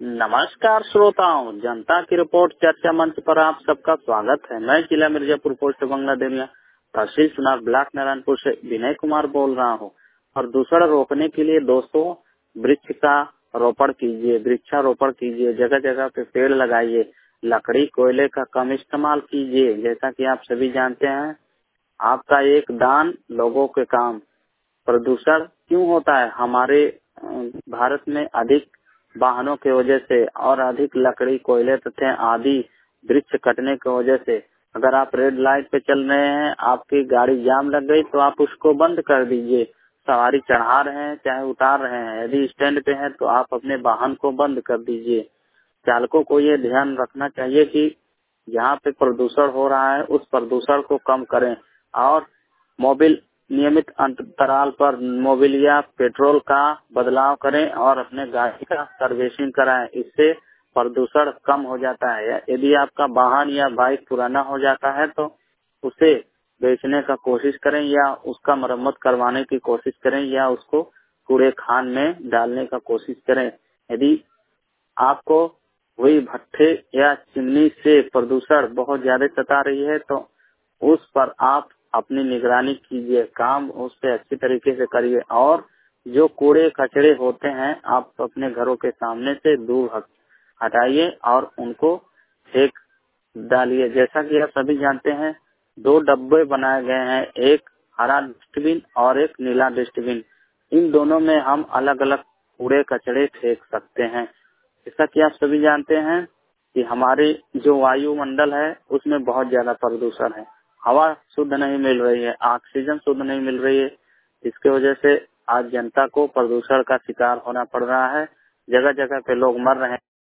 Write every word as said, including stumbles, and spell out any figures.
नमस्कार श्रोताओं, जनता की रिपोर्ट चर्चा मंच पर आप सबका स्वागत है। मैं जिला मिर्जापुर पोस्ट बंगला देविया तहसील चुनाव ब्लॉक नारायणपुर से विनय कुमार बोल रहा हूं। प्रदूषण रोकने के लिए दोस्तों वृक्ष का रोपण कीजिए, वृक्षारोपण कीजिए, जगह जगह पे पेड़ लगाइए, लकड़ी कोयले का कम इस्तेमाल कीजिए। जैसा कि आप सभी जानते हैं, आपका एक दान लोगों के काम। प्रदूषण क्यों होता है? हमारे अ, भारत में अधिक वाहनों की वजह से और अधिक लकड़ी कोयले तथा आदि वृक्ष कटने की वजह से। अगर आप रेड लाइट पे चल रहे हैं, आपकी गाड़ी जाम लग गई तो आप उसको बंद कर दीजिए। सवारी चढ़ा रहे हैं चाहे उतार रहे हैं, यदि स्टैंड पे है तो आप अपने वाहन को बंद कर दीजिए। चालकों को ये ध्यान रखना चाहिए कि जहाँ पे प्रदूषण हो रहा है उस प्रदूषण को कम करें और मोबिल नियमित अंतराल पर मोबिल या पेट्रोल का बदलाव करें और अपने गाड़ी का सर्विसिंग कराएं। इससे प्रदूषण कम हो जाता है। यदि आपका वाहन या बाइक पुराना हो जाता है तो उसे बेचने का कोशिश करें या उसका मरम्मत करवाने की कोशिश करें या उसको कूड़े खान में डालने का कोशिश करें। यदि आपको वही भट्ठे या चिमनी से प्रदूषण बहुत ज्यादा सता रही है तो उस पर आप अपनी निगरानी कीजिए, काम उस पे अच्छी तरीके से करिए और जो कूड़े कचरे होते हैं आप अपने घरों के सामने से दूर हटाइए और उनको फेंक डालिए। जैसा कि आप सभी जानते हैं, दो डब्बे बनाए गए हैं, एक हरा डस्टबिन और एक नीला डस्टबिन। इन दोनों में हम अलग अलग कूड़े कचरे फेंक सकते हैं। जैसा कि आप सभी जानते हैं कि हमारे जो वायुमंडल है उसमें बहुत ज्यादा प्रदूषण है। हवा शुद्ध नहीं मिल रही है, ऑक्सीजन शुद्ध नहीं मिल रही है। इसके वजह से आज जनता को प्रदूषण का शिकार होना पड़ रहा है। जगह जगह पे लोग मर रहे हैं।